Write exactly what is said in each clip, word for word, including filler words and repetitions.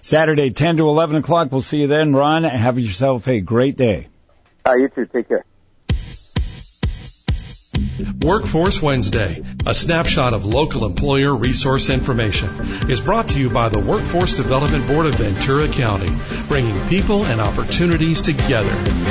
Saturday, ten to eleven o'clock. We'll see you then. Ron, have yourself a great day. Uh, you too. Take care. Workforce Wednesday, a snapshot of local employer resource information, is brought to you by the Workforce Development Board of Ventura County, bringing people and opportunities together.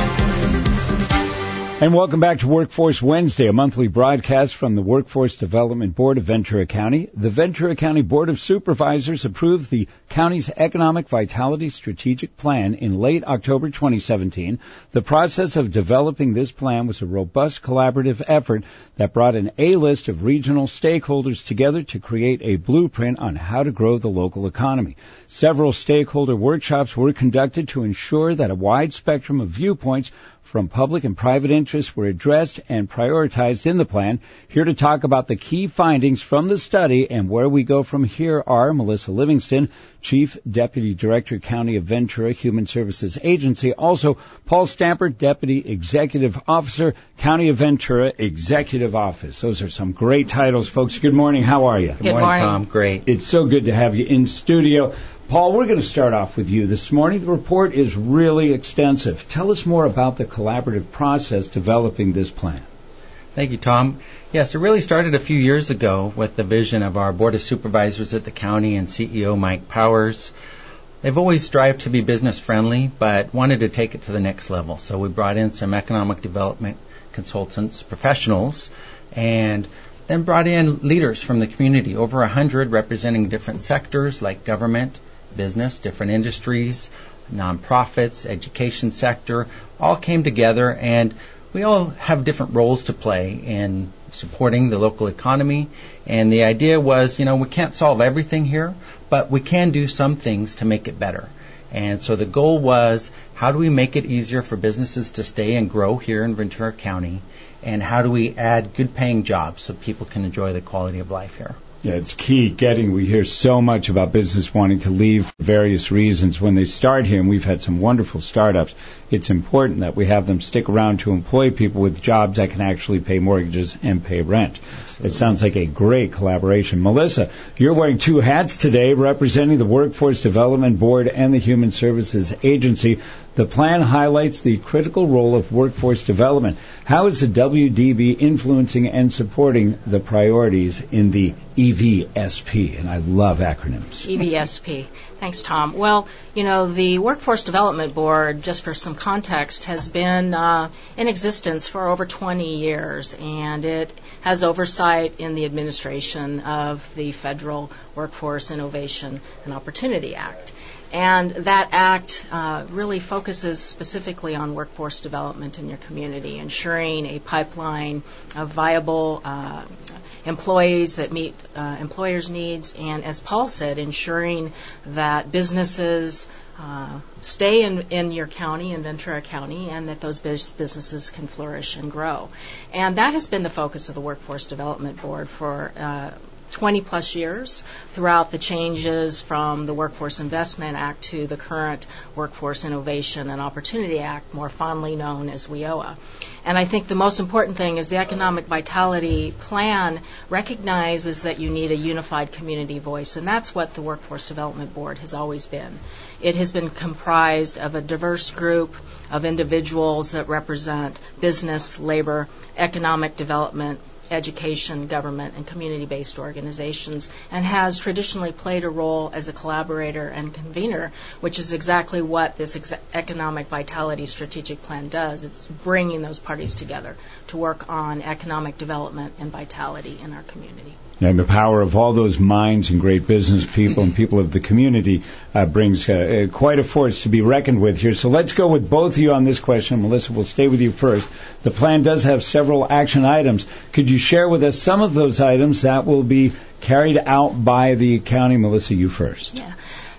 And welcome back to Workforce Wednesday, a monthly broadcast from the Workforce Development Board of Ventura County. The Ventura County Board of Supervisors approved the county's Economic Vitality Strategic Plan in late October twenty seventeen. The process of developing this plan was a robust collaborative effort that brought an A-list of regional stakeholders together to create a blueprint on how to grow the local economy. Several stakeholder workshops were conducted to ensure that a wide spectrum of viewpoints from public and private interests were addressed and prioritized in the plan. Here to talk about the key findings from the study and where we go from here are Melissa Livingston, Chief Deputy Director, County of Ventura Human Services Agency. Also, Paul Stamper, Deputy Executive Officer, County of Ventura Executive Office. Those are some great titles, folks. Good morning. How are you? Good morning, Tom. Great. It's so good to have you in studio. Paul, we're going to start off with you this morning. The report is really extensive. Tell us more about the collaborative process developing this plan. Thank you, Tom. Yes, it really started a few years ago with the vision of our Board of Supervisors at the county and C E O Mike Powers. They've always strived to be business friendly, but wanted to take it to the next level. So we brought in some economic development consultants, professionals, and then brought in leaders from the community, over a hundred representing different sectors like government, business, different industries, nonprofits, education sector, all came together, and we all have different roles to play in supporting the local economy. And the idea was, you know, we can't solve everything here, but we can do some things to make it better. And so the goal was, how do we make it easier for businesses to stay and grow here in Ventura County? And how do we add good paying jobs so people can enjoy the quality of life here? Yeah, it's key getting, we hear so much about business wanting to leave for various reasons when they start here, and we've had some wonderful startups. It's important that we have them stick around to employ people with jobs that can actually pay mortgages and pay rent. Absolutely. It sounds like a great collaboration. Melissa, you're wearing two hats today representing the Workforce Development Board and the Human Services Agency. The plan highlights the critical role of workforce development. How is the W D B influencing and supporting the priorities in the E V S P? And I love acronyms. E V S P. Thanks, Tom. Well, you know, the Workforce Development Board, just for some context, has been uh, in existence for over twenty years, and it has oversight in the administration of the Federal Workforce Innovation and Opportunity Act. And that act uh, really focuses specifically on workforce development in your community, ensuring a pipeline of viable uh, employees that meet uh, employers' needs, and as Paul said, ensuring that businesses uh, stay in, in your county, in Ventura County, and that those biz- businesses can flourish and grow. And that has been the focus of the Workforce Development Board for uh, twenty plus years, throughout the changes from the Workforce Investment Act to the current Workforce Innovation and Opportunity Act, more fondly known as W I O A. And I think the most important thing is the Economic Vitality Plan recognizes that you need a unified community voice, and that's what the Workforce Development Board has always been. It has been comprised of a diverse group of individuals that represent business, labor, economic development, education, government, and community-based organizations, and has traditionally played a role as a collaborator and convener, which is exactly what this ex- Economic Vitality Strategic Plan does. It's bringing those parties together to work on economic development and vitality in our community. And the power of all those minds and great business people and people of the community uh, brings uh, quite a force to be reckoned with here. So let's go with both of you on this question. Melissa, we'll stay with you first. The plan does have several action items. Could you share with us some of those items that will be carried out by the county? Melissa, you first. Yeah.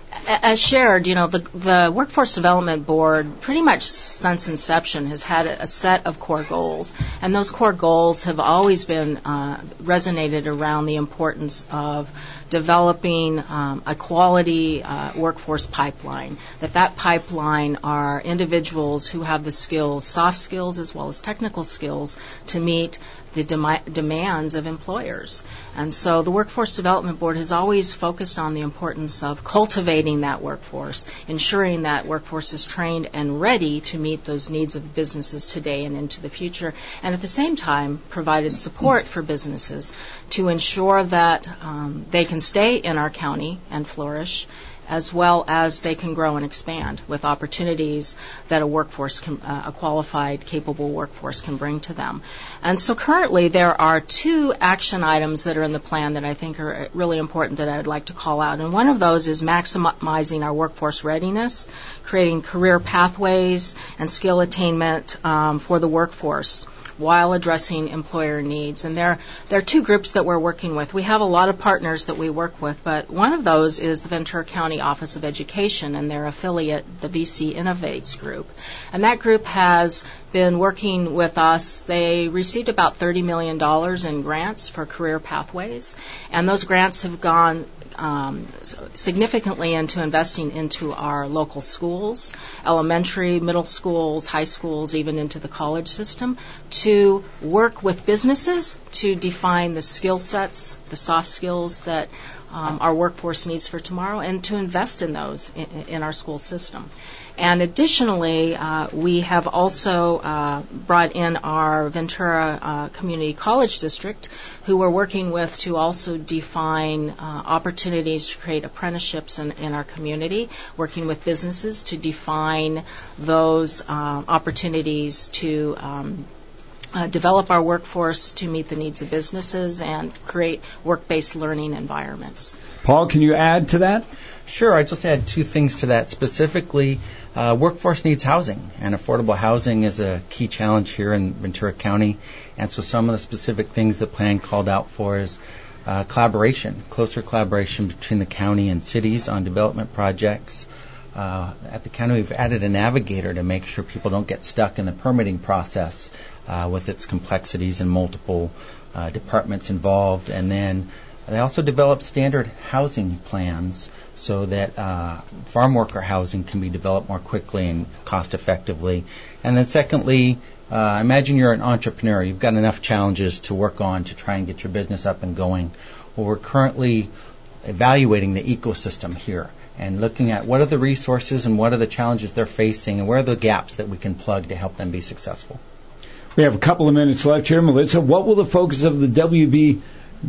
As shared, you know, the, the Workforce Development Board pretty much since inception has had a, a set of core goals, and those core goals have always been uh, resonated around the importance of developing um, a quality uh, workforce pipeline, that that pipeline are individuals who have the skills, soft skills as well as technical skills, to meet the dem- demands of employers. And so the Workforce Development Board has always focused on the importance of cultivating that workforce, ensuring that workforce is trained and ready to meet those needs of businesses today and into the future, and at the same time provided support for businesses to ensure that um, they can stay in our county and flourish, as well as they can grow and expand with opportunities that a workforce, can, uh, a qualified, capable workforce can bring to them. And so currently there are two action items that are in the plan that I think are really important that I would like to call out. And one of those is maximizing our workforce readiness, creating career pathways and skill attainment um, for the workforce while addressing employer needs. And there, there are two groups that we're working with. We have a lot of partners that we work with, but one of those is the Ventura County Office of Education and their affiliate, the V C Innovates Group. And that group has been working with us. They received about thirty million dollars in grants for career pathways, and those grants have gone Um, significantly into investing into our local schools, elementary, middle schools, high schools, even into the college system, to work with businesses to define the skill sets, the soft skills that um, our workforce needs for tomorrow, and to invest in those in, in our school system. And additionally, uh, we have also uh, brought in our Ventura uh, Community College District, who we're working with to also define uh, opportunities to create apprenticeships in, in our community, working with businesses to define those uh, opportunities to um, Uh, develop our workforce to meet the needs of businesses and create work-based learning environments. Paul, can you add to that? Sure. I just add two things to that. Specifically, uh, workforce needs housing, and affordable housing is a key challenge here in Ventura County. And so some of the specific things the plan called out for is uh, collaboration, closer collaboration between the county and cities on development projects. Uh, at the county, we've added a navigator to make sure people don't get stuck in the permitting process uh, with its complexities and multiple uh, departments involved. And then they also develop standard housing plans so that uh, farm worker housing can be developed more quickly and cost effectively. And then secondly, uh, imagine you're an entrepreneur. You've got enough challenges to work on to try and get your business up and going. Well, we're currently evaluating the ecosystem here and looking at what are the resources and what are the challenges they're facing and where are the gaps that we can plug to help them be successful. We have a couple of minutes left here. Melissa, what will the focus of the W B,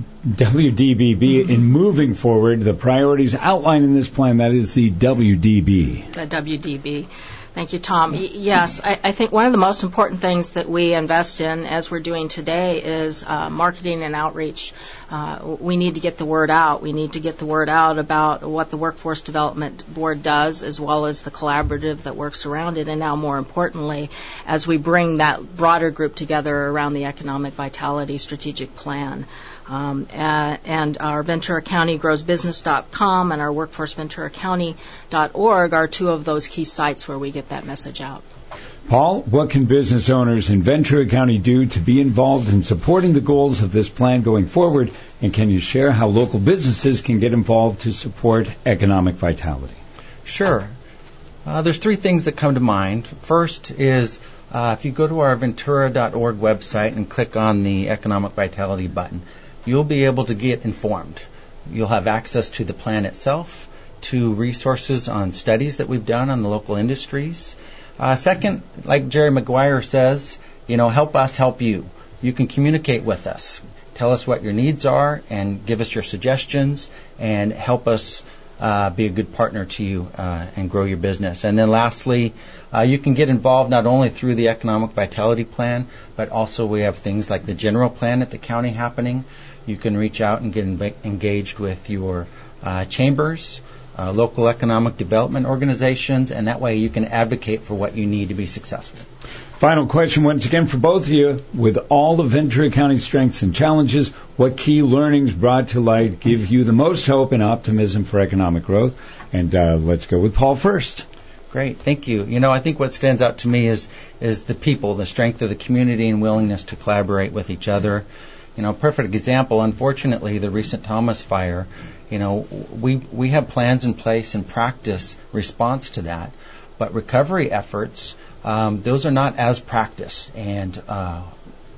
W D B be in moving forward, the priorities outlined in this plan, that is the W D B? The W D B. Thank you, Tom. Y- yes, I, I think one of the most important things that we invest in, as we're doing today, is uh, marketing and outreach. Uh, we need to get the word out. We need to get the word out about what the Workforce Development Board does, as well as the collaborative that works around it, and now more importantly, as we bring that broader group together around the Economic Vitality Strategic Plan. Um, uh, and our Ventura County Grows Business dot com and our Workforce Ventura County dot org are two of those key sites where we get that message out. Paul, what can business owners in Ventura County do to be involved in supporting the goals of this plan going forward? And can you share how local businesses can get involved to support economic vitality? Sure. Uh, there's three things that come to mind. First is uh, if you go to our Ventura dot org website and click on the Economic Vitality button, you'll be able to get informed. You'll have access to the plan itself, to resources on studies that we've done on the local industries. Uh, second, like Jerry Maguire says, you know, help us help you. You can communicate with us. Tell us what your needs are and give us your suggestions and help us uh, be a good partner to you uh, and grow your business. And then lastly, uh, you can get involved not only through the Economic Vitality Plan, but also we have things like the General Plan at the county happening. You can reach out and get en- engaged with your uh, chambers, uh, local economic development organizations, and that way you can advocate for what you need to be successful. Final question once again for both of you. With all the Ventura County strengths and challenges, what key learnings brought to light give you the most hope and optimism for economic growth? And uh, let's go with Paul first. Great, thank you. You know, I think what stands out to me is is the people, the strength of the community and willingness to collaborate with each other. You know, perfect example, unfortunately, the recent Thomas fire, you know, we we have plans in place and practice response to that. But recovery efforts, um, those are not as practiced. And uh,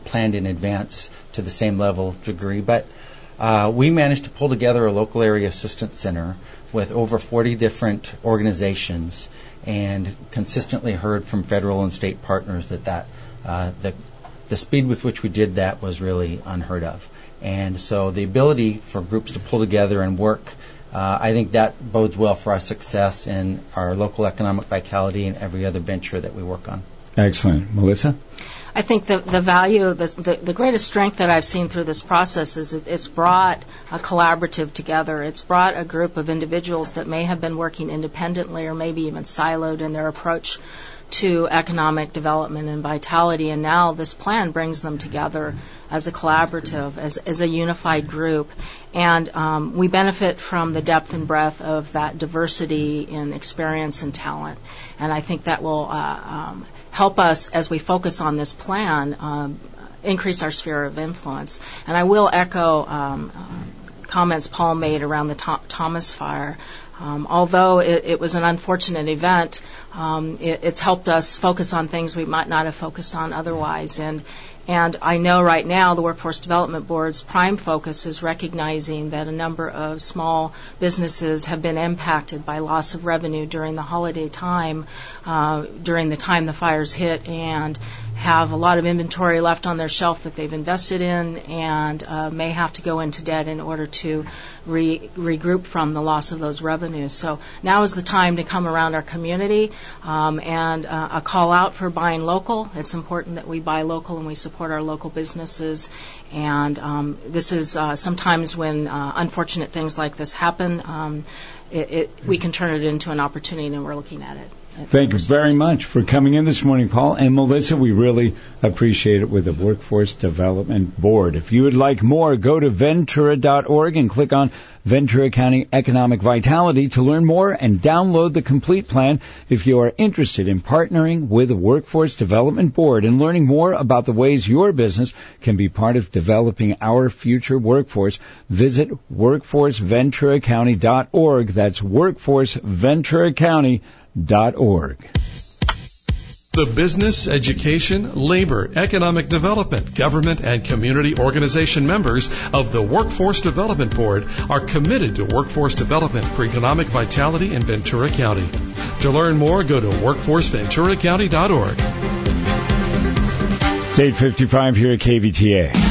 planned in advance to the same level of degree. But uh, we managed to pull together a local area assistance center with over forty different organizations, and consistently heard from federal and state partners that, that uh, the, the speed with which we did that was really unheard of. And so the ability for groups to pull together and work, uh, I think that bodes well for our success in our local economic vitality and every other venture that we work on. Excellent. Melissa? I think the, the value, the, the, the greatest strength that I've seen through this process is it, it's brought a collaborative together. It's brought a group of individuals that may have been working independently or maybe even siloed in their approach to economic development and vitality, and now this plan brings them together as a collaborative, as, as a unified group. And um, we benefit from the depth and breadth of that diversity in experience and talent. And I think that will uh, um, help us as we focus on this plan um, increase our sphere of influence. And I will echo um, uh, comments Paul made around the Th- Thomas Fire. Um, although it, it was an unfortunate event, um, it, it's helped us focus on things we might not have focused on otherwise. And and I know right now the Workforce Development Board's prime focus is recognizing that a number of small businesses have been impacted by loss of revenue during the holiday time, uh, during the time the fires hit, and have a lot of inventory left on their shelf that they've invested in, and uh, may have to go into debt in order to re- regroup from the loss of those revenues. So now is the time to come around our community um, and uh, a call out for buying local. It's important that we buy local and we support our local businesses. And um, this is uh, sometimes when uh, unfortunate things like this happen, um, it, it, we can turn it into an opportunity, and we're looking at it. Thank you very much for coming in this morning, Paul. And Melissa, we really appreciate it with the Workforce Development Board. If you would like more, go to Ventura dot org and click on Ventura County Economic Vitality to learn more and download the complete plan. If you are interested in partnering with the Workforce Development Board and learning more about the ways your business can be part of developing our future workforce, visit Workforce Ventura County dot org. That's Workforce Ventura County dot org. The business, education, labor, economic development, government, and community organization members of the Workforce Development Board are committed to workforce development for economic vitality in Ventura County. To learn more, go to Workforce Ventura County dot org. It's eight fifty-five here at K V T A.